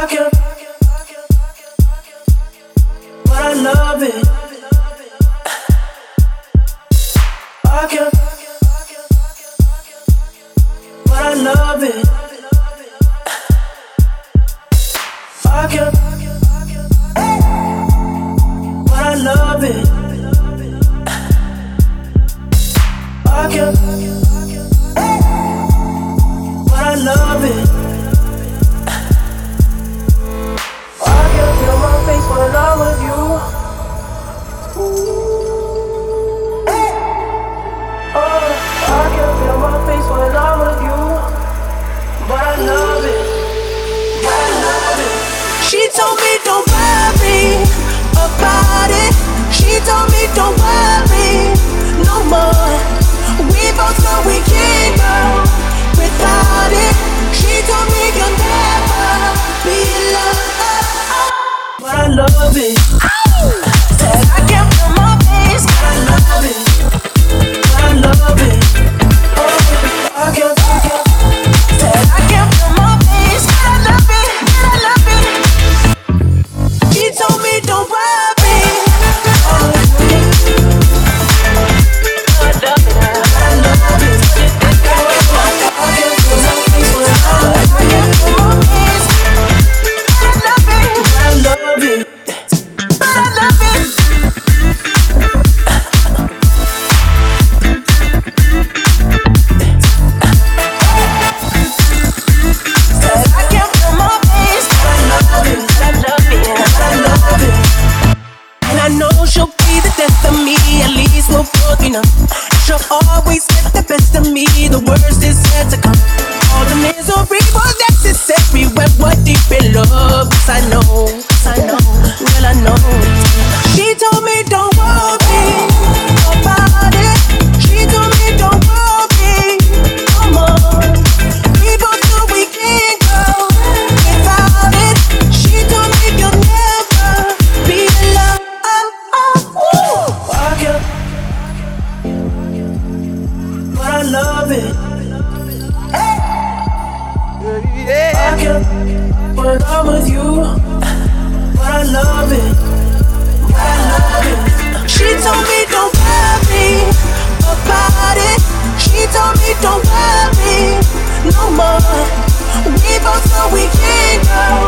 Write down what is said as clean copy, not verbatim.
argue, but I love it. Argue, but I love it. Argue, but I love it. Argue, but I love it. Argue, feel my face when I'm with you. I can feel my face when I'm with you, but I love it, but I love it. She told me don't worry about it. She told me don't worry no more. We both know we can't go without it. She told me you'll never be alone, but I love it. Said I can feel my face, but I love it. I love it. Oh, I can said I can feel my face, but I love it, but I love it. She told me don't worry. Oh, I love it, I love it. I can feel my face when I can feel my face. I love it, I love it, but I love it. She'll be the death of me, at least we're both enough. She'll always get the best of me, the worst is yet to come. All the misery was necessary when we're deep in love. Yes, I know, well I know. She told me don't worry about it. She told me don't worry no more. We both know we can't go without it. She told me you'll never be alone. Argue, but I love it. Argue, but I'm with you. But I love it. But I love it. She told me don't worry about it. She told me don't worry no more. We both know we can't go